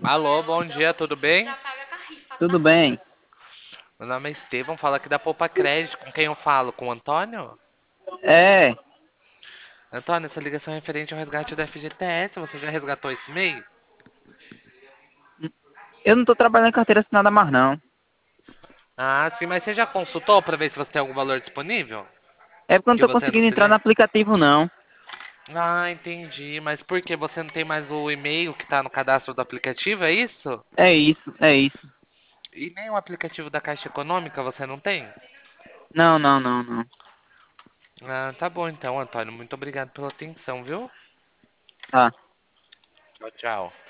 Alô, bom dia, tudo bem? Tudo bem? Meu nome é Estevão, falo aqui da Poupa Crédito. Com quem eu falo? Com o Antônio? É, Antônio, essa ligação é referente ao resgate do FGTS. Você já resgatou esse mês? eu não tô trabalhando em carteira assinada mais não. Ah, sim, mas você já consultou para ver se você tem algum valor disponível? É porque eu não Que tô você não conseguindo se entrar no lembra? aplicativo não. Ah, entendi. Mas por que você não tem mais o e-mail que está no cadastro do aplicativo, é isso? É isso, é isso. E nem o aplicativo da Caixa Econômica você não tem? Não, não, não, não. Ah, tá bom então, Antônio. Muito obrigado pela atenção, viu? Tá. Tchau, tchau.